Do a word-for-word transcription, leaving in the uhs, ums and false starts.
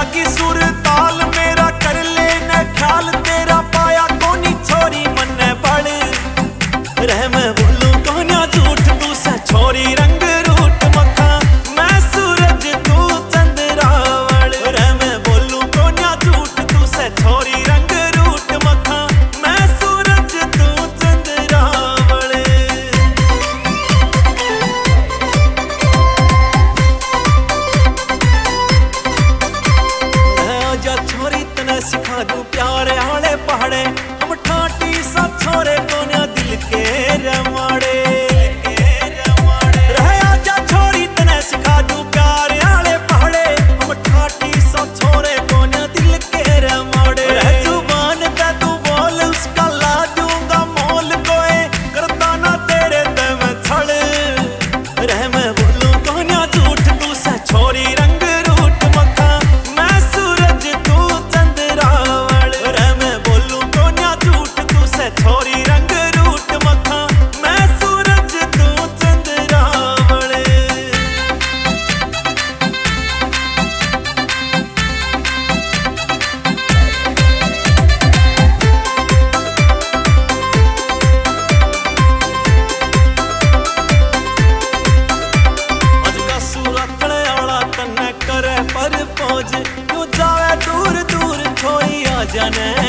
लागी सुर ताल मेरा कर ले न ख्याल तेरा पाया कोनी छोरी मन्ने पड़ रह मैं बोलूं कोन्या झूठ तू से छोरी रंग रूट मखा मैं सूरज तू चंद्रावल रह मैं बोलूं कोन्या झूठ तू से छोरी रंग रूट मखा मैं सूरज तू चंद्रावल जा छोरी तने सिखा दूं प्यार आले पहाड़े हम ठाटी सा छोरे कोन्या दिल के रमाड़े रह आजा छोरी तने सिखा दूं प्यार आले पहाड़े हम ठाटी सा छोरे कोन्या दिल के रमाड़े रह जुबान ते तू बोल उसका ला दूंगा मोल कोई करता ना तेरे ते मैं छड़ रह मैं बोलूं कोन्या झूठ तू से छोरी रंग रूट मखा मैं सूरज तू चंद्रावल रह मैं बोलूं कोन्या झूठ तू से छोरी रंग रूट मखा मैं सूरज तू चंद्रावल अज का सूरतड़े आला तन्ने करे पर पहुंच क्यों जावे दूर दूर छोई आ जाने